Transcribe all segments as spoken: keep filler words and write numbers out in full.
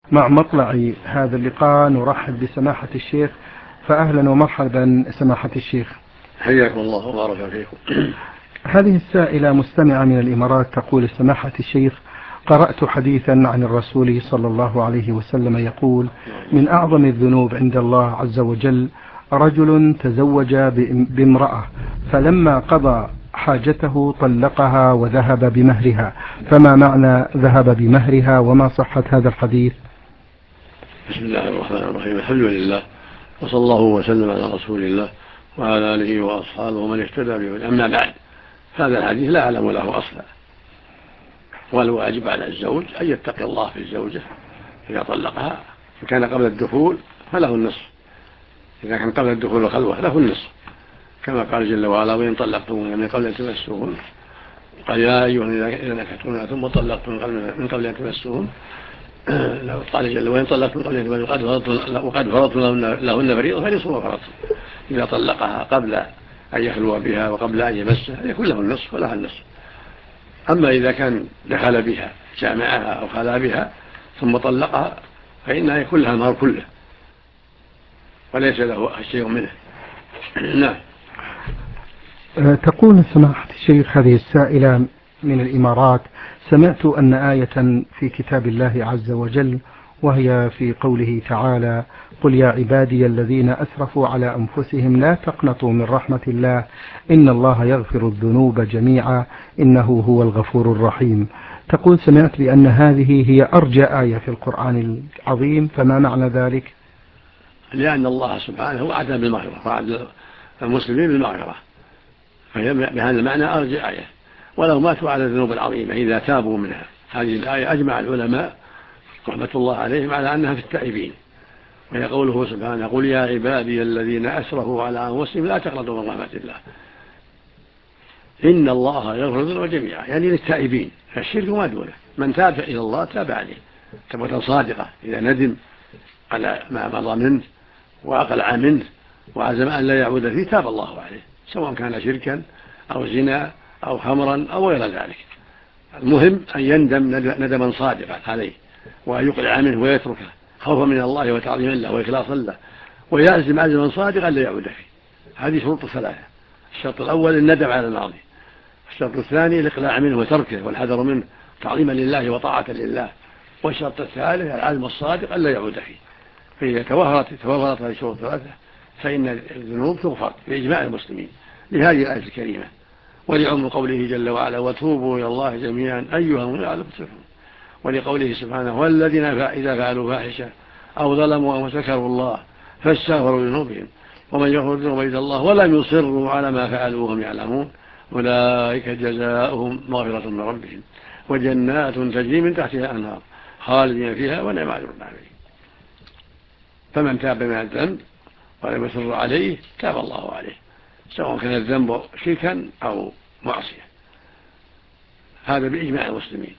مع مطلع هذا اللقاء نرحب بسماحة الشيخ، فأهلا ومرحبا سماحة الشيخ. حياكم الله وبارك فيكم. هذه السائلة مستمعة من الإمارات تقول: سماحة الشيخ، قرأت حديثا عن الرسول صلى الله عليه وسلم يقول: من أعظم الذنوب عند الله عز وجل رجل تزوج بامرأة فلما قضى حاجته طلقها وذهب بمهرها، فما معنى ذهب بمهرها وما صحة هذا الحديث؟ بسم الله الرحمن الرحيم. الحمد لله وصلى الله وسلم على رسول الله وعلى آله وأصحابه ومن اهتدى به. أما بعد، هذا الحديث لا أعلم له أصلا، والواجب على الزوج أن يتقي الله في الزوجة إذا طلقها. إن كان قبل الدخول فله النصف، إذا كان قبل الدخول الخلوة له النصف، كما قال جل وعلا: وإن طلقتموهن من قبل أن تمسوهن قال يا أيها إذا نكحتموهن ثم طلقتم من قبل أن تمسوهن قال جل: وإن طلقتم من قبل أن تمسوهن وقد فرضتم لهن فريضة فنصف ما فرضتم. إذا طلقها قبل أن يخلو بها وقبل أن يمسها يكون له النصف ولها النصف. أما إذا كان دخل بها جامعها أو خلا بها ثم طلقها فإنها يكون لها المهر كله وليس له شيء منه. نعم. تقول سماحة الشيخ هذه السائلة من الإمارات: سمعت أن آية في كتاب الله عز وجل وهي في قوله تعالى: قل يا عبادي الذين أسرفوا على أنفسهم لا تقنطوا من رحمة الله إن الله يغفر الذنوب جميعا إنه هو الغفور الرحيم. تقول: سمعت بأن هذه هي أرجى آية في القرآن العظيم، فما معنى ذلك؟ لأن الله سبحانه وعد بالمغفرة، وعد المسلمين بالمغفرة، فهي بهذا المعنى أرجى آية، ولو ماتوا على الذنوب العظيمة إذا تابوا منها. هذه الآية أجمع العلماء رحمة الله عليهم على أنها في التائبين، وهي قوله سبحانه: قل يا عبادي الذين أسرفوا على أنفسهم لا تقنطوا من رحمة الله إن الله يغفر الذنوب جميعا، يعني للتائبين، فالشرك ما دونه، من تاب إلى الله تاب عليه توبة صادقة. إذا ندم على ما مضى منه وأقلع منه وعزم أن لا يعود فيه تاب الله عليه، سواء كان شركا أو زنا أو خمرا أو غير ذلك. المهم أن يندم ندما صادقا عليه وأن يقلع منه ويتركه خوفا من الله وتعظيما له وإخلاصا له، ويعزم عزما صادقا لا يعود فيه. هذه شروط ثلاثة: الشرط الأول الندم على الماضي، الشرط الثاني الإقلاع منه وتركه والحذر منه تعظيما لله وطاعة لله، والشرط الثالث العزم الصادق ألا يعود فيه. فإذا توفرت توفرت هذه الشروط الثلاثة فإن الذنوب تغفر بإجماع المسلمين لهذه الآية الكريمة، ولعم قوله جل وعلا: وتوبوا إلى الله جميعا أيها المؤمنون لعلكم تفلحون، ولقوله سبحانه: والذين إذا فعلوا فاحشة أو ظلموا أو ذكروا الله فاستغفروا لذنوبهم ومن يغفر الذنوب إلا الله ولم يصروا على ما فعلوا وهم يعلمون أولئك جزاؤهم مغفرة من ربهم وجنات تجري من تحتها الأنهار خالدين فيها ونعم أجر العاملين. فمن تاب من الذنب ولم يصر عليه تاب الله عليه، سواء كان الذنب شركا أو معصية، هذا بإجماع المسلمين.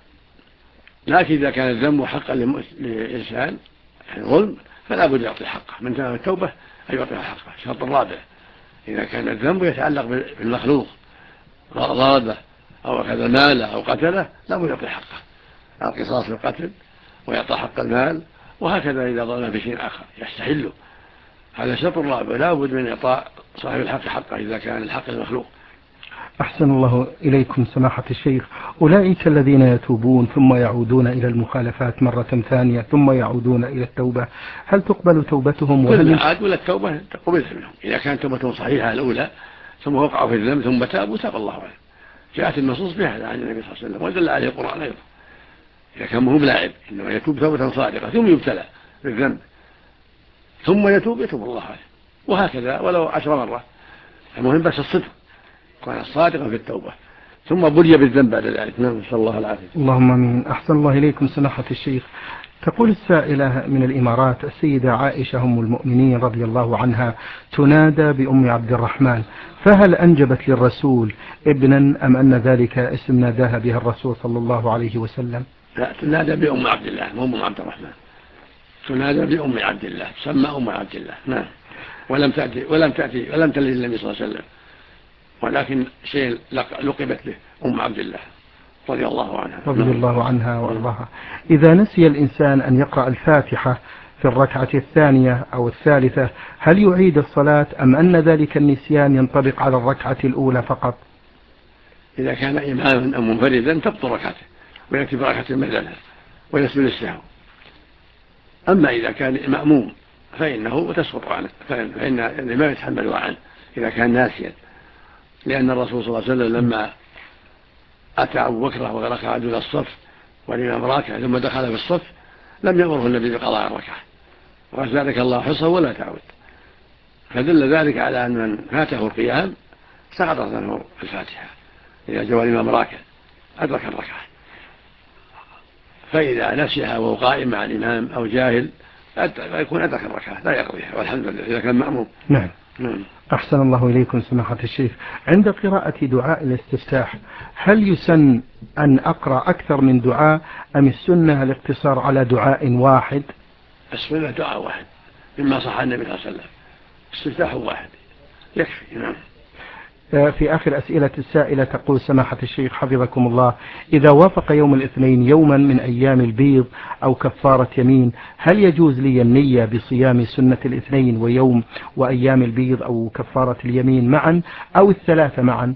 لكن إذا كان الذنب حقا لإنسان يعني ظلم فلا بد يعطي حقه، من تاب التوبة أن يعطيها حقه. الشرط الرابع: إذا كان الذنب يتعلق بالمخلوق ضربه أو أخذ ماله أو قتله لا بد يعطي حقه، القصاص في القتل ويعطى حق المال، وهكذا إذا ظلم بشيء آخر يستحله. هذا الشرط الرابع: لا بد من إعطاء صاحب الحق حقه إذا كان الحق المخلوق. أحسن الله إليكم سماحة الشيخ. أولئك الذين يتوبون ثم يعودون إلى المخالفات مرة ثانية ثم يعودون إلى التوبة، هل تقبل توبتهم؟ كل ما عادوا إلى التوبة تقبلها منهم، إذا كانت توبتهم صحيحة الأولى ثم وقعوا في الذنب ثم تابوا تاب الله عليهم. جاءت النصوص بهذا عن النبي صلى الله عليه وسلم ودل عليه القرآن أيضا. إذا كان مهم لاعب إنه يتوب توبة صادقة ثم يبتلى بالذنب ثم يتوب يتوب الله عليه، وهكذا ولو عشر مرة. المهم بس الصدق، كان صادقا في التوبة ثم بلي بالذنب بعد ذلك. نعم، نسأل الله العافية. اللهم آمين. أحسن الله إليكم سماحة الشيخ. تقول السائلة من الإمارات: السيدة عائشة أم المؤمنين رضي الله عنها تنادى بأم عبد الرحمن، فهل أنجبت للرسول ابنا أم أن ذلك اسم ناداها بها الرسول صلى الله عليه وسلم؟ لا، تنادى بأم عبد الله مو أم عبد الرحمن، تنادى بأم عبد الله، تسمى أم عبد الله. نعم. ولم تأتي ولم تأتي ولم تلد النبي صلى الله عليه وسلم، ولكن شيء لقبت به أم عبد الله رضي الله عنها رضي الله عنها وأرضاها. إذا نسي الإنسان أن يقرأ الفاتحة في الركعة الثانية أو الثالثة هل يعيد الصلاة أم أن ذلك النسيان ينطبق على الركعة الأولى فقط؟ إذا كان إماما أو منفردا تبطل ركعته ويأتي بركعة بدلها ويسجد السهو. أما إذا كان مأموم فإنه تسقط عنه، فإن الإمام يتحمل عنه إذا كان ناسيا، لأن الرسول صلى الله عليه وسلم لما أتى أبو بكر وركع دون الصف والإمام راكع ثم دخل في الصف لم يأمره النبي بقضاء الركعة وقال زادك الله حصه ولا تعود، فدل ذلك على أن من فاته القيام سقطت عنه الفاتحة إذا جاء الإمام راكع أدرك الركعة. فإذا نسيها وهو قائم مع الإمام أو جاهل يكون أدرك الركعة لا يقضيها والحمد لله إذا كان مأموم. نعم. نعم. أحسن الله إليكم سماحة الشيخ. عند قراءة دعاء الاستفتاح هل يسن أن أقرأ أكثر من دعاء أم السنة الاقتصار على دعاء واحد؟ السنة دعاء واحد مما صح النبي صلى الله عليه وسلم، استفتاح واحد يكفي. نعم. في آخر أسئلة السائلة تقول سماحة الشيخ حفظكم الله إذا وافق يوم الاثنين يوما من أيام البيض أو كفارة يمين هل يجوز لي النية بصيام سنة الاثنين ويوم وأيام البيض أو كفارة اليمين معا أو الثلاثة معا؟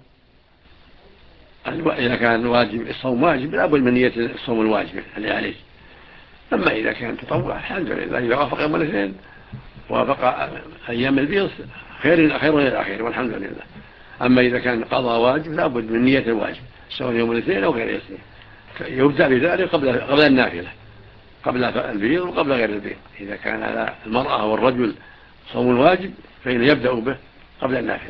إذا كان واجب الصوم واجب لا بد من نية الصوم الواجب اللي عليه. أما إذا كان تطوع الحمد لله إذا وافق يوم الاثنين وافق أيام البيض خير خير إلى الآخر والحمد لله. أما إذا كان قضاء واجب لا بد من نية الواجب سواء يوم الاثنين أو غير الاثنين، يبدأ بذلك قبل قبل النافلة قبل البيض وقبل غير البيض. إذا كان على المرأة والرجل صوم الواجب فإنه يبدأ به قبل النافلة.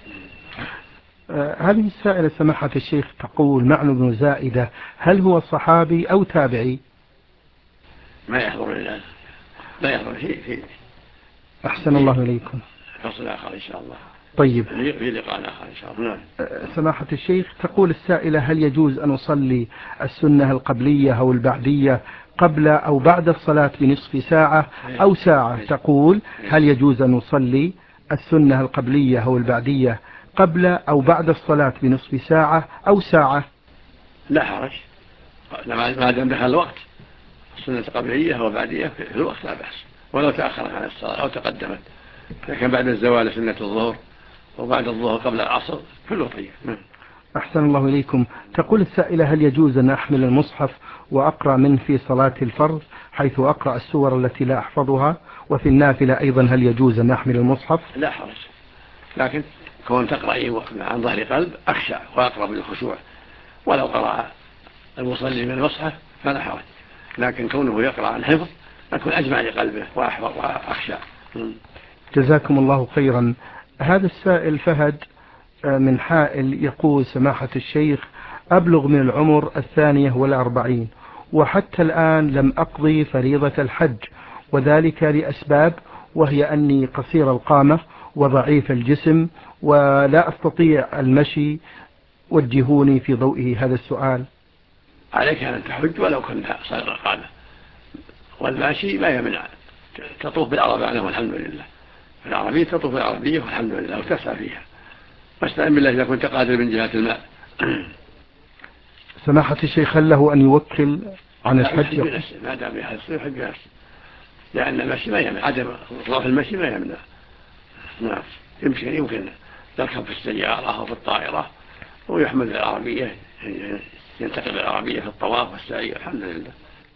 آه هذه السائلة سماحة الشيخ تقول معنى بن زائدة هل هو صحابي أو تابعي؟ ما يحضر الآن لا يحضر شيء فيه. أحسن الله إليكم. فصل آخر إن شاء الله. طيب في لقاء آخر إن شاء الله. سماحة الشيخ تقول السائلة هل يجوز أن أصلي السنة القبلية أو البعدية قبل أو بعد الصلاة بنصف ساعة أو ساعة؟ تقول هل يجوز أن أصلي السنة القبلية أو البعدية قبل أو بعد الصلاة بنصف ساعة أو ساعة؟ لا حرج ما دام دخل الوقت. السنة القبلية أو البعدية في الوقت لا بأس ولو تأخرت عن الصلاة أو تقدمت. لكن بعد الزوال سنة الظهر وبعد الظهر قبل العصر كله طيب. أحسن الله إليكم. تقول السائلة هل يجوز أن أحمل المصحف وأقرأ منه في صلاة الفرض حيث أقرأ السور التي لا أحفظها وفي النافلة أيضا هل يجوز أن أحمل المصحف؟ لا حرج، لكن كون تقرأ عن ظهر قلب أخشع وأقرأ بالخشوع، ولو قرأ المصلي من المصحف فلا حرج، لكن كونه يقرأ عن حفظ أكون أجمع لقلبه وأحفظ وأخشع. جزاكم الله خيرا. هذا السائل فهد من حائل يقول سماحة الشيخ أبلغ من العمر الثانية والأربعين وحتى الآن لم أقضي فريضة الحج وذلك لأسباب وهي أني قصير القامة وضعيف الجسم ولا أستطيع المشي، وجهوني في ضوئه هذا السؤال. عليك أن تحج ولو كنت قصير القامة، والماشي ما يمنع، تطوف بالعربية والحمد لله، العربية تطوف بالعربية والحمد لله وتسعى فيها، واستعن بالله إذا كنت قادر من جهة الماء. سماحة الشيخ هل له أن يوكل عن الحج؟ ما دام بنفسه يحج بنفسه، لأن المشي ما يمنع، عدم ضعف المشي ما يمنع. نعم يمكن يمكن يركب في السيارة أو في الطائرة ويحمل العربية، ينتقل العربية في الطواف والسعي الحمد لله.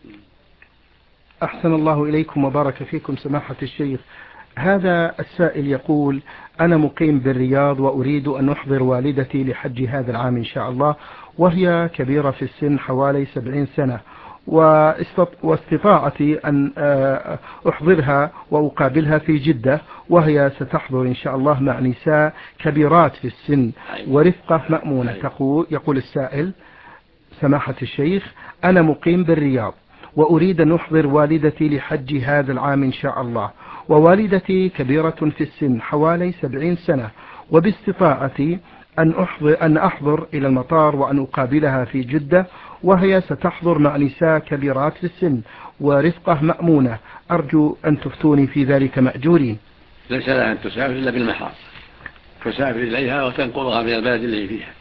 أحسن الله إليكم وبارك فيكم سماحة الشيخ. هذا السائل يقول أنا مقيم بالرياض وأريد أن أحضر والدتي لحج هذا العام إن شاء الله، وهي كبيرة في السن حوالي سبعين سنة، واستطاعتي أن أحضرها وأقابلها في جدة، وهي ستحضر إن شاء الله مع نساء كبيرات في السن ورفقة مأمونة. يقول السائل سماحة الشيخ أنا مقيم بالرياض وأريد أن أحضر والدتي لحج هذا العام إن شاء الله، ووالدتي كبيرة في السن حوالي سبعين سنة، وباستطاعتي أن أحضر, أن أحضر إلى المطار وأن أقابلها في جدة، وهي ستحضر مع نساء كبيرات في السن ورفقة مأمونة. أرجو أن تفتوني في ذلك مأجورين. ليس لها أن تسافر إلا بالمحرم، تسافر إليها وتنقلها من البلد اللي فيها،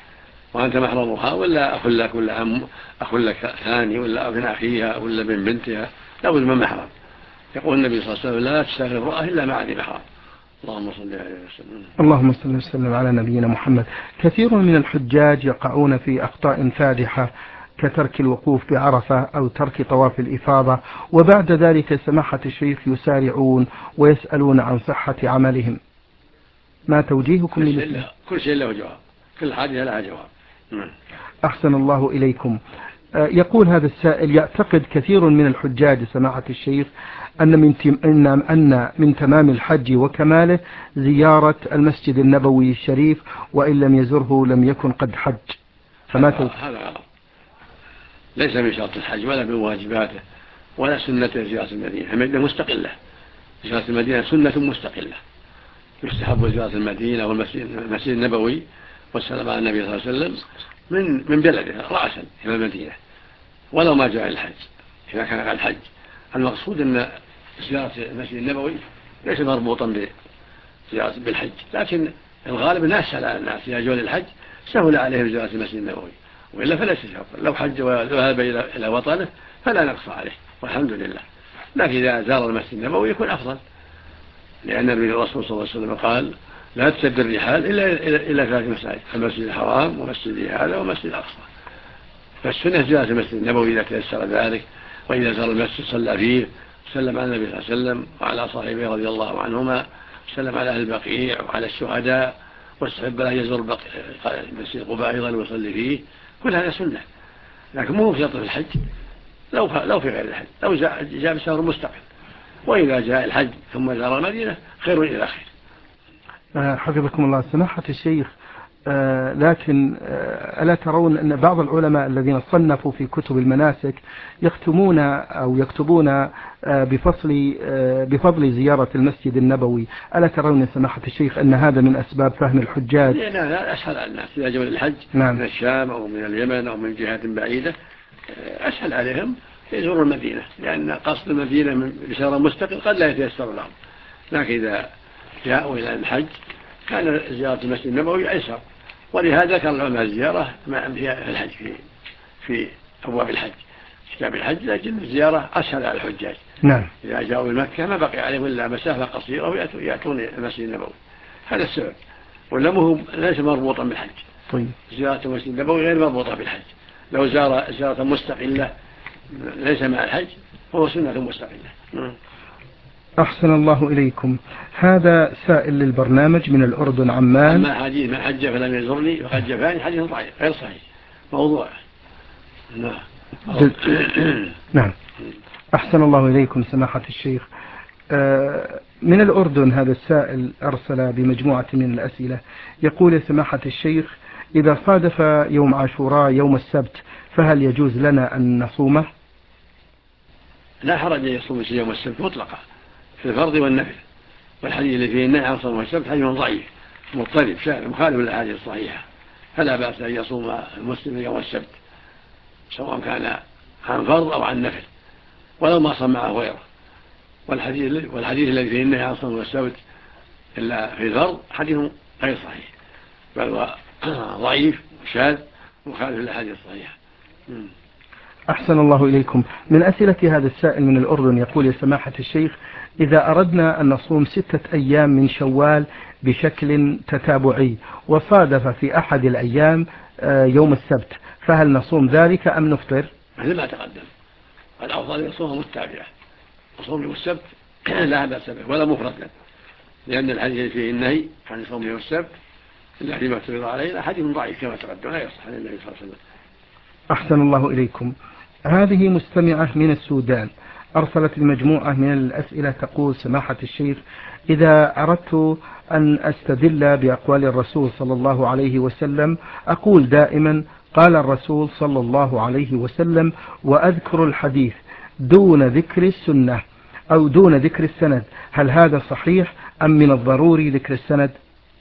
وأنت محرمها، ولا أخ لك ولا أم أخ لك ثاني ولا ابن أخيها ولا من بنتها، لا بد من محرم. يقول النبي صلى الله عليه وسلم لا تسافر امرأة إلا مع ذي محرم. اللهم صل عليه وسلم. اللهم صل وسلم على نبينا محمد. كثير من الحجاج يقعون في أخطاء فادحة كترك الوقوف بعرفة أو ترك طواف الإفاضة، وبعد ذلك سماحة الشيخ يسارعون ويسألون عن صحة عملهم، ما توجيهكم لمثله؟ كل شيء له جواب، كل حاجة لها جواب. أحسن الله إليكم. يقول هذا السائل: يعتقد كثير من الحجاج سماحة الشيخ أن من, إن أن من تمام الحج وكماله زيارة المسجد النبوي الشريف، وإن لم يزره لم يكن قد حج، فما هذا غلط. ليس من شرط الحج ولا من واجباته ولا سنة زيارة المدينة. المدينة مستقلة، زيارة المدينة سنة مستقلة. يستحب زيارة المدينة والمسجد النبوي والسلام على النبي صلى الله عليه وسلم من من بلده رأسا إلى المدينة، ولو ما جاء الحج. إذا كان على الحج المقصود أن زيارة المسجد النبوي ليس مربوطا بزيارة بالحج، لكن الغالب الناس على الناس إذا جاءوا للحج سهل عليهم زيارة المسجد النبوي، وإلا فلا شرط. لو حج وذهب إلى وطنه فلا نقص عليه والحمد لله. لكن إذا زار المسجد النبوي يكون أفضل، لأن الرسول صلى الله عليه وسلم قال لا تسد الرحال إلا إلى ثلاث مساجد: المسجد الحرام ومسجد هذا ومسجد الأقصى. فالسنة زيارة المسجد النبوي إذا تيسر ذلك، وإذا زار المسجد صلى فيه وسلم على النبي صلى الله عليه وسلم وعلى صاحبه رضي الله عنهما، وسلم على أهل البقيع وعلى الشهداء، واستحب له يزور مسجد قباء أيضا ويصلي فيه. كل هذا سنة، لكن مو في شرط في الحج، لو لو في غير الحج، لو جاء بسفر مستقل. وإذا جاء الحج ثم زار المدينة خير إلى خير. حفظكم الله سماحة الشيخ. آه لكن آه ألا ترون أن بعض العلماء الذين صنفوا في كتب المناسك يختمون أو يكتبون آه بفصل آه بفضل زيارة المسجد النبوي؟ ألا ترون سماحة الشيخ أن هذا من أسباب فهم الحجاج؟ لا، أسهل على الناس إذا جاءوا للحج نعم. من الشام أو من اليمن أو من جهات بعيدة أسهل عليهم يزوروا المدينة، لأن قصد المدينة بشارة مستقل قد لا يتيسر لهم. لكن إذا جاءوا إلى الحج كان زيارة المسجد النبوي أيسر، ولهذا كان العلماء الزيارة في الحج في في أبواب الحج كتاب الحج، لكن الزيارة أسهل على الحجاج. نعم. إذا جاءوا المكة ما بقي عليهم إلا مسافة قصيرة ويأتون المسجد النبوي، هذا السبب، ولا مهم ليس مربوطا بالحج. طيب. زيارة المسجد النبوي غير مربوطة بالحج. لو زار زيارة مستقلة ليس مع الحج فهو سنة مستقلة. أحسن الله إليكم. هذا سائل للبرنامج من الأردن عمان. أما حديث من حج فلم يزرني فقد جفاني حديث ضعيف غير صحيح موضوع. نعم. نعم. أحسن الله إليكم سماحة الشيخ. من الأردن هذا السائل أرسل بمجموعة من الأسئلة، يقول يا سماحة الشيخ: إذا صادف يوم عاشوراء يوم السبت فهل يجوز لنا أن نصومه؟ لا حرج أن يصوم يوم السبت مطلقا في الفرض والنفل، والحديث اللي فيه النهي عن صوم السبت حديث ضعيف مضطرب مخالف للأحاديث الصحيحة، فلا بأس أن يصوم المسلم يوم السبت سواء كان عن فرض أو عن نفل ولو ما صام معه غيره. والحديث والحديث الذي فيه النهي عن صوم السبت إلا في الفرض حديث غير صحيح، بل هو ضعيف وشاذ مخالف للأحاديث الصحيحة. أحسن الله إليكم. من أسئلة هذا السائل من الأردن يقول يا سماحة الشيخ: إذا أردنا أن نصوم ستة أيام من شوال بشكل تتابعي وصادف في أحد الأيام يوم السبت فهل نصوم ذلك أم نفطر؟ مثل ما تقدم، الأفضل يصوم متابعة، وصوم يوم السبت لا بأس به ولا مفردا، لأن الحديث فيه النهي عن صوم يوم السبت إلا فيما افترض علينا حديث ضعيف كما تقدم لا يصح عن النبي صلى الله عليه وسلم. أحسن الله إليكم. هذه مستمعة من السودان أرسلت المجموعة من الأسئلة تقول: سماحة الشيخ، إذا أردت أن أستدل بأقوال الرسول صلى الله عليه وسلم أقول دائما قال الرسول صلى الله عليه وسلم، وأذكر الحديث دون ذكر السنة أو دون ذكر السند، هل هذا صحيح أم من الضروري ذكر السند؟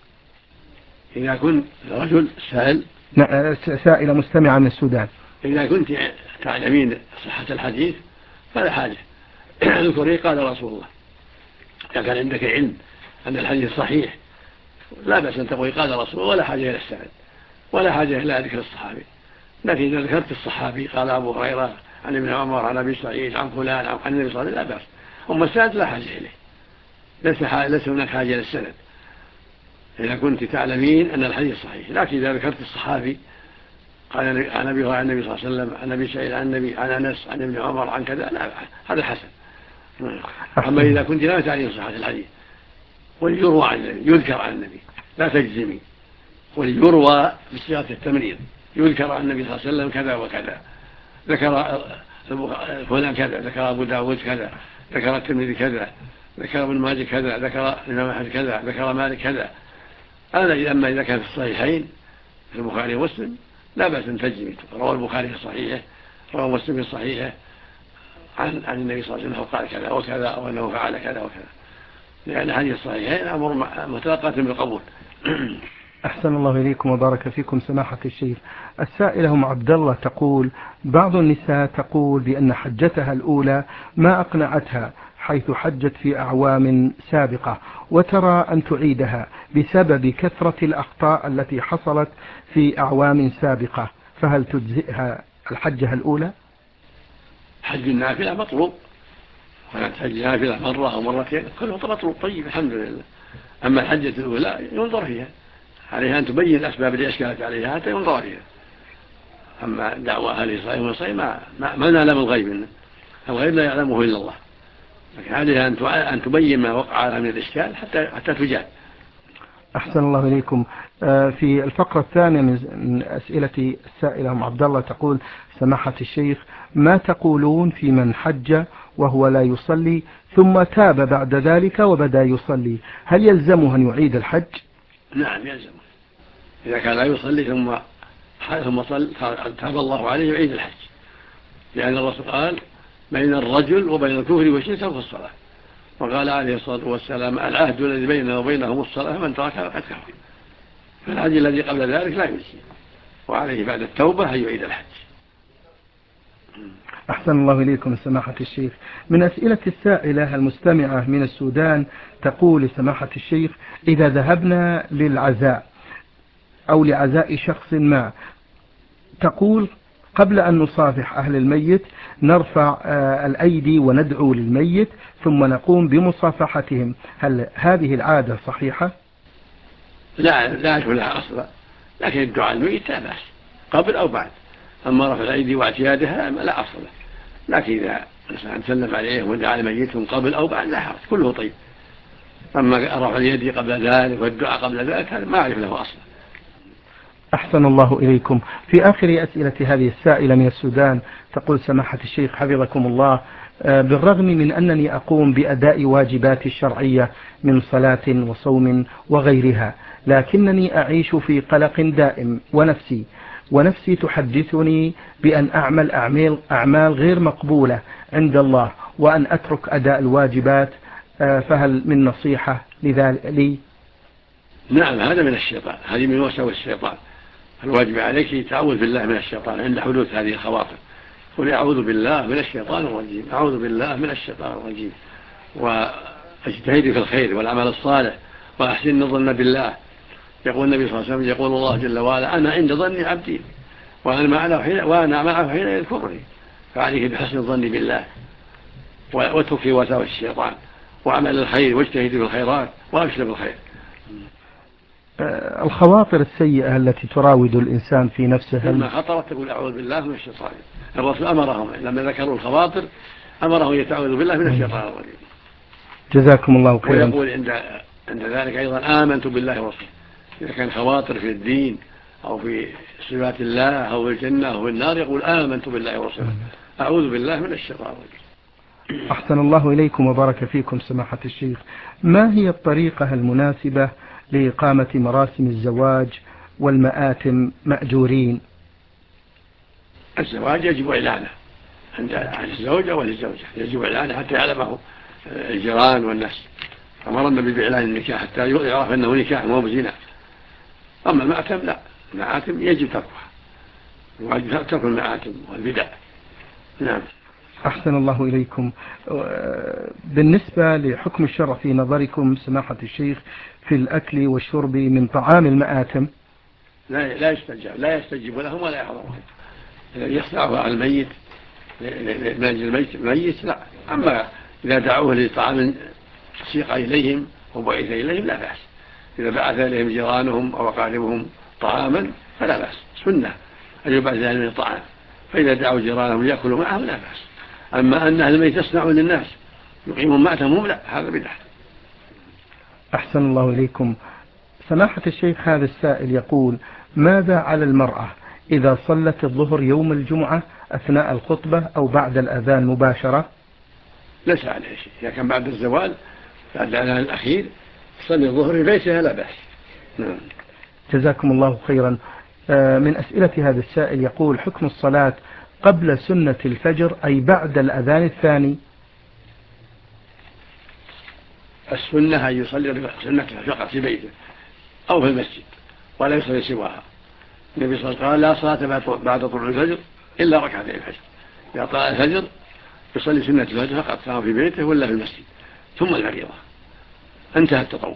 إذا كنت رجل سائل سائلة مستمعة من السودان: إذا كنت تعلمين صحة الحديث فلا حاجة اذكري قال رسول الله. إذا كان عندك علم أن الحديث صحيح لا بأس أن تقولي قال رسول الله ولا حاجة إلى السند، ولا حاجة إلى ذكر الصحابي. لكن إذا ذكرت الصحابي قال أبو هريرة عن ابن عمر عن أبي سعيد عن فلان عن النبي صلى الله عليه وسلم لا بأس. أما السند لا حاجة إليه، ليس ليس هناك حاجة للسند إذا كنت تعلمين أن الحديث صحيح. لكن إذا ذكرت الصحابي قال عن أبي هريرة عن النبي صلى الله عليه وسلم عن أبي سعيد عن النبي عن أنس عن ابن عمر عن كذا لا، هذا حسن. أما إذا كنت لا تعلم صحة الحديث وليروى عن النبي يذكر عن النبي لا تجزمي، وليروى بصيغة التمريض يذكر عن النبي صلى الله عليه وسلم كذا وكذا، ذكر فلان كذا، ذكر أبو داود كذا، ذكر الترمذي كذا، ذكر ابن ماجه كذا، ذكر الإمام أحمد كذا، ذكر مالك كذا. هذا أما إذا كان في الصحيحين في البخاري ومسلم لا بأس أن تجزمي، روى البخاري في صحيحه روى مسلم في صحيحه عن عن النبي صلى الله عليه وسلم قال كذا وكذا أو أنه فعل كذا وكذا، لأن هذه الصحيحين أمر متلقاة بالقبول. أحسن الله إليكم وبارك فيكم سماحة الشيخ. السائلة أم عبد الله تقول: بعض النساء تقول بأن حجتها الأولى ما أقنعتها حيث حجت في أعوام سابقة، وترى أن تعيدها بسبب كثرة الأخطاء التي حصلت في أعوام سابقة، فهل تجزئها الحجة الأولى؟ حج النافلة مطلوب، ولا تحج نافلة مرة أو مرتين كله مطلوب طيب الحمد لله. أما الحجة الأولى ينظر فيها، عليها أن تبين الأسباب اللي أشكلت عليها حتى ينظر فيها. أما دعوى أهل صحيح وصحيح ما, ما, ما نعلم الغيب منه، الغيب لا يعلمه إلا الله، لكن عليها أن تبين ما وقع لها من الإشكال حتى, حتى تجاب. أحسن الله إليكم. في الفقرة الثانية من أسئلة السائلة أم عبد الله تقول: سماحة الشيخ، ما تقولون في من حج وهو لا يصلي ثم تاب بعد ذلك وبدأ يصلي، هل يلزمه أن يعيد الحج؟ نعم يلزمه، إذا كان لا يصلي ثم ثم صل تاب الله عليه يعيد الحج، لأن الرسول قال: بين الرجل وبين الكفر والشرك ترك الصلاة، وقال عليه الصلاة والسلام: العهد الذي بيننا وبينهم الصلاة من تركها فقد كفر. فالحج الذي قبل ذلك لا يجزي، وعليه بعد التوبة أن يعيد الحج. أحسن الله إليكم سماحة الشيخ. من أسئلة السائلة المستمعة من السودان تقول: سماحة الشيخ، إذا ذهبنا للعزاء أو لعزاء شخص ما، تقول قبل أن نصافح أهل الميت نرفع الأيدي وندعو للميت ثم نقوم بمصافحتهم، هل هذه العادة صحيحة؟ لا لا أعرف لها أصلا، لكن الدعاء الميت لا بأس قبل أو بعد. أما رفع الأيدي واعتيادها لا أصل له، لكن إذا الإنسان سلم عليه ودعا لميتهم قبل أو بعد لا حرج، كله طيب. أما رفع اليد قبل ذلك والدعاء قبل ذلك هذا ما أعرف له أصلا. أحسن الله إليكم. في آخر أسئلة هذه السائلة من السودان تقول: سماحة الشيخ حفظكم الله، بالرغم من أنني أقوم بأداء واجباتي الشرعية من صلاة وصوم وغيرها، لكنني أعيش في قلق دائم، ونفسي ونفسي تحدثني بأن أعمل أعمال, أعمال غير مقبولة عند الله وأن أترك أداء الواجبات، فهل من نصيحة لذلك لي؟ نعم، هذا من الشيطان، هذه من وسوس الشيطان. الواجب عليك تعوذ بالله من الشيطان عند حدوث هذه الخواطر، قل أعوذ بالله من الشيطان الرجيم، أعوذ بالله من الشيطان الرجيم، واجتهدي في الخير والعمل الصالح وأحسن الظن بالله. يقول النبي صلى الله عليه وسلم: يقول الله جل وعلا: أنا عند ظن عبدي وأنا معه حين وأنا معه حين يذكرني. فعليك بحسن الظن بالله واتركي وساوس الشيطان وعمل الخير واجتهدي في الخيرات وأبشر بالخير. الخواطر السيئة التي تراود الإنسان في نفسه، لما خطرت تقول أعوذ بالله من الشيطان. الرسول أمرهم لما ذكروا الخواطر أمرهم يتعوذوا بالله من الشيطان الرجيم. جزاكم الله خيرا. ويقول عند عند ذلك أيضا: آمنت بالله ورسوله. إذا كان خواطر في الدين أو في صفات الله أو في الجنة أو في النار يقول: آمنت بالله ورسوله، أعوذ بالله من الشيطان الرجيم. أحسن الله إليكم وبارك فيكم سماحة الشيخ. ما هي الطريقة المناسبة لإقامة مراسم الزواج والمآتم مأجورين؟ الزواج يجب إعلانه عند الزوجة وللزوجة، يجب إعلانه حتى يعلمه الجيران والناس. أمر النبي بإعلان النكاح حتى يعرف أنه نكاح وهو بزنا. أما المآتم لا، المآتم يجب تركها، ويجب ترك المآتم والبدع. نعم. أحسن الله إليكم. بالنسبة لحكم الشرع في نظركم سماحة الشيخ في الأكل والشرب من طعام المآتم؟ لا لا يستجاب لا يستجيب لهم ولا يحضرهم. يخدعه على الميت الميت الميت لا. أما إذا دعوه لطعام سيق إليهم وبعث إليهم لا بأس. إذا بعث إليهم جيرانهم أو أقاربهم طعاما فلا بأس، سنة أن يبعث إليهم طعام، فإذا دعوا جيرانهم ليأكلوا معهم لا بأس. أما أن أهل الميت يصنعون للناس يقيمون مأتهم لا، هذا بدعة. أحسن الله إليكم. سماحة الشيخ، هذا السائل يقول: ماذا على المرأة إذا صلت الظهر يوم الجمعة أثناء الخطبة أو بعد الأذان مباشرة؟ ليس عليه شيء، إذا كان بعد الزوال بعد الأذان الأخير صلي الظهر في بيتها لا بأس. نعم. جزاكم الله خيرا. من أسئلة هذا السائل يقول: حكم الصلاة قبل سنة الفجر أي بعد الأذان الثاني؟ السنة أن يصلي سنتها فقط في بيته أو في المسجد ولا يصلي سواها. النبي صلى الله عليه وسلم قال: لا صلاة بعد طلوع الفجر إلا ركعتي الفجر. إذا طلع الفجر يصلي سنة الفجر فقط سواء في بيته ولا في المسجد، ثم الفريضة، انتهى التطوع.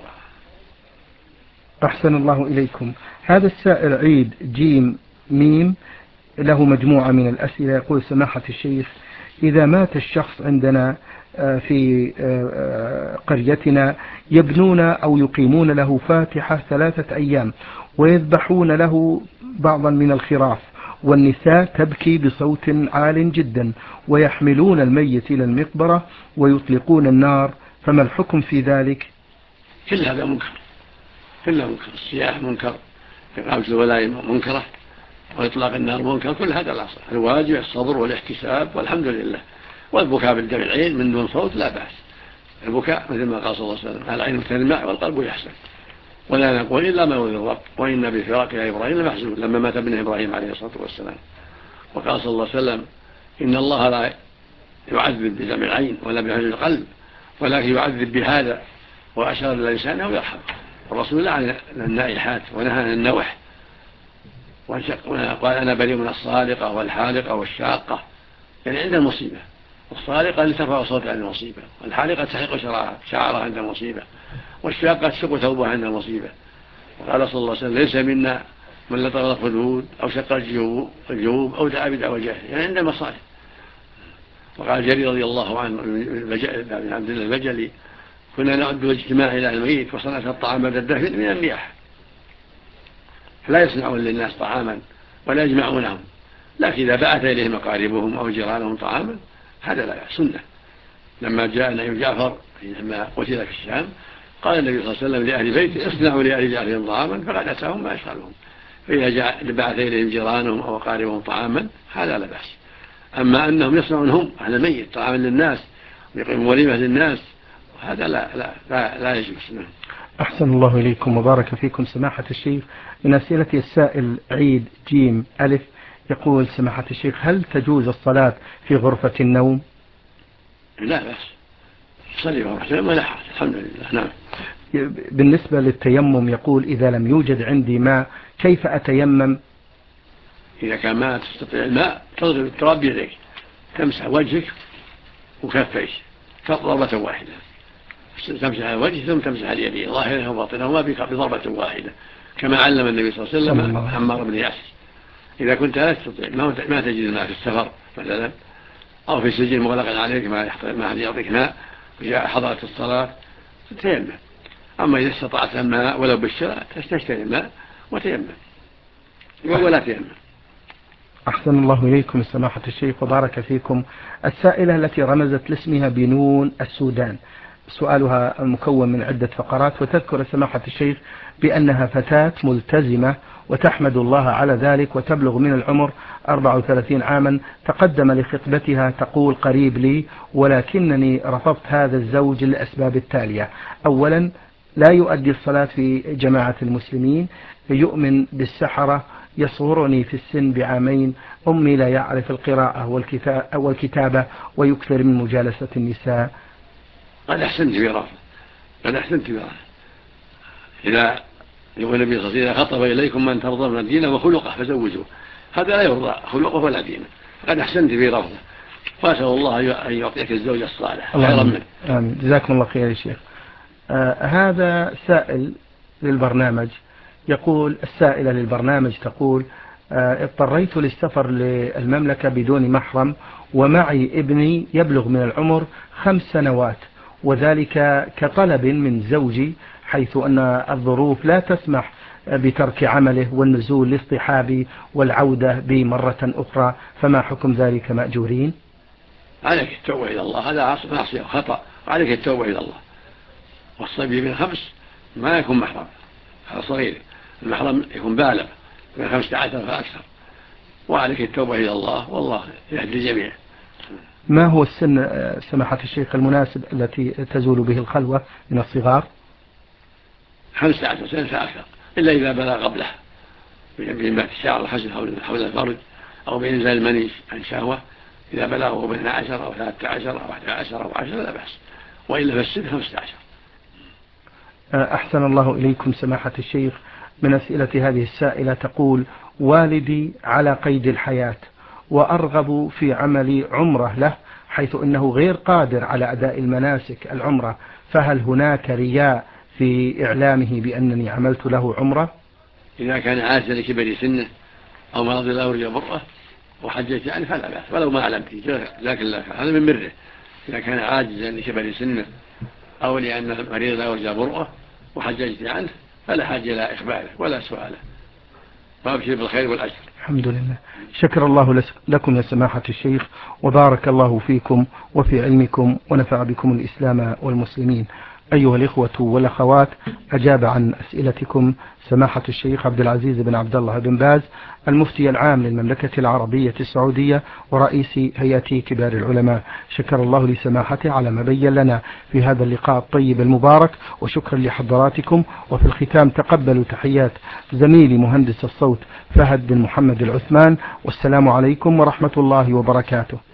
أحسن الله إليكم. هذا السائل عيد جيم ميم له مجموعة من الأسئلة، يقول: سماحة الشيخ، إذا مات الشخص عندنا في قريتنا يبنون أو يقيمون له فاتحة ثلاثة أيام ويذبحون له بعضا من الخراف، والنساء تبكي بصوت عال جدا، ويحملون الميت إلى المقبرة ويطلقون النار، فما الحكم في ذلك؟ كل هذا منكر، كل منكر. الصياح منكر، إقامة الولاية منكرة، وإطلاق النار منكر. كل هذا لا صح. الواجب الصبر والاحتساب والحمد لله، والبكاء بالدمع العين من دون صوت لا بأس. البكاء مثل ما قال صلى الله عليه وسلم: العين تدمع والقلب يحزن، ولا نقول إلا ما يرضي الرب، وإن بفراق يا إبراهيم لمحزون، لما مات ابن إبراهيم عليه الصلاة والسلام. وقال صلى الله عليه وسلم: إن الله لا يعذب بدمع العين ولا بحزن القلب، ولكن يعذب بهذا، وأشار إلى لسانه ويرحم. الرسول لعن النائحات ونهى عن النوح، وقال: أنا بريء من الصالقة والحالقة والشاقة، يعني عند المصيبة. الصالقة لترفع صوتها عند المصيبة، والحالقة تحرق شعرها عند المصيبة، والشاقة تشق ثوبها عند المصيبة. وقال صلى الله عليه وسلم: ليس منا من لطم الخدود أو شق الجيوب أو دعا بدعوى جاهل، يعني عند المصائب. وقال جرير رضي الله عنه بن عبد الله البجلي: كنا نعد الاجتماع إلى الميت وصنعة الطعام بعد الدفن من النياح، فلا يصنعون للناس طعاما ولا يجمعونهم، لكن إذا بعث إليهم أقاربهم أو جيرانهم طعاما هذا لا سنة. لما جاء نبي جعفر لما قتل في الشام قال النبي صلى الله عليه وسلم لأهل بيته: اصنعوا لأهل جعفر طعاما فقد أتاهم ما يشغلهم. فإذا بعث إليهم جيرانهم أو أقاربهم طعاما هذا لا بأس. أما أنهم يصنعون هم أهل الميت طعاما للناس ويقيمون وليمة للناس هذا لا لا لا, لا يجوز. أحسن الله إليكم وبارك فيكم. سماحة الشيخ، من أسئلة السائل عيد جيم ألف يقول: سماحة الشيخ، هل تجوز الصلاة في غرفة النوم؟ لا بأس، صلي غرفة النوم ولا حرج، الحمد لله. نعم. بالنسبة للتيمم يقول: إذا لم يوجد عندي ماء كيف أتيمم؟ إذا كان ما تستطيع الماء تضرب التراب بيديك، تمسح وجهك وكفيك ضربة واحدة، تمسح على الوجه ثم تمسح على اليدين ظاهرها وباطنهما بضربة واحدة، كما علم النبي صلى الله عليه وسلم عمار بن ياسر. إذا كنت لا تستطيع ما تجد الماء في السفر مثلا أو في سجن مغلق عليك ما أحد يعطيك ماء وجاء حضرت الصلاة تيمم. أما إذا استطعت الماء ولو بالشراء تشتري الماء وتيمم ولا تيمم. أحسن الله إليكم سماحة الشيخ وبارك فيكم. السائلة التي رمزت لاسمها بنون السودان، سؤالها مكون من عدة فقرات، وتذكر سماحة الشيخ بأنها فتاة ملتزمة وتحمد الله على ذلك، وتبلغ من العمر أربعة وثلاثين عاما. تقدم لخطبتها تقول: قريب لي ولكنني رفضت هذا الزوج للأسباب التالية: أولا، لا يؤدي الصلاة في جماعة المسلمين، يؤمن بالسحرة، يصغرني في السن بعامين، أمي لا يعرف القراءة والكتابة، ويكثر من مجالسة النساء. قد أحسنت برافة قد أحسنت برافة إذا يقول النبي صلى الله عليه وسلم: خطب إليكم من ترضون دينه وخلقه فزوجوه. هذا لا يرضى خلقه ولا دينه. قد أحسنت برافة، وأسأل الله أن يعطيك الزوج الصالح خيرا منه. آمين. جزاكم الله خير يا شيخ. آه هذا سائل للبرنامج يقول السائلة للبرنامج تقول آه، اضطريت للسفر للمملكة بدون محرم ومعي ابني يبلغ من العمر خمس سنوات، وذلك كطلب من زوجي، حيث أن الظروف لا تسمح بترك عمله والنزول لاصطحابي والعودة بمرة أخرى، فما حكم ذلك مأجورين؟ عليك التوبة إلى الله، هذا معصية وخطأ، وعليك التوبة إلى الله. والصبي من خمس ما يكون محرم، هذا صغير، المحرم يكون بالغ من خمسة عشر فأكثر، وعليك التوبة إلى الله، والله يهدي الجميع. ما هو السن سماحة الشيخ المناسب التي تزول به الخلوة من الصغار؟ خمسة عشر سنة فأكثر، إلا إذا بلغ قبله بإنبات الشعر الخشن حول الفرج أو بإنزال المني عن شهوة، إذا بلغه بين عشر أو ثلاثة عشر أو أحد عشر أو عشر لا بأس، وإلا فالسن خمسة عشر. أحسن الله إليكم سماحة الشيخ. من أسئلة هذه السائلة تقول والدي على قيد الحياة وأرغب في عمل عمرة له، حيث أنه غير قادر على أداء المناسك العمرة، فهل هناك رياء في إعلامه بأنني عملت له عمرة؟ إذا كان عاجزا لكبر سنه أو مرض لا يرجى برأه وحجيت عنه فلا بأس، ولو ما علمت، لكن لا، هذا من بره. إذا كان عاجزا لكبر سنه أو لأن المريض لا يرجى برأه وحججت عنه فلا حاجة إلى إخباره ولا سؤاله، وأبشر بالخير والأجر. الحمد لله. شكر الله لكم يا سماحة الشيخ، وبارك الله فيكم وفي علمكم، ونفع بكم الإسلام والمسلمين. أيها الإخوة والأخوات، أجاب عن أسئلتكم سماحة الشيخ عبد العزيز بن عبد الله بن باز، المفتي العام للمملكة العربية السعودية ورئيس هيئة كبار العلماء. شكر الله لسماحته على ما بين لنا في هذا اللقاء الطيب المبارك، وشكرا لحضراتكم. وفي الختام تقبلوا تحيات زميلي مهندس الصوت فهد بن محمد العثمان، والسلام عليكم ورحمة الله وبركاته.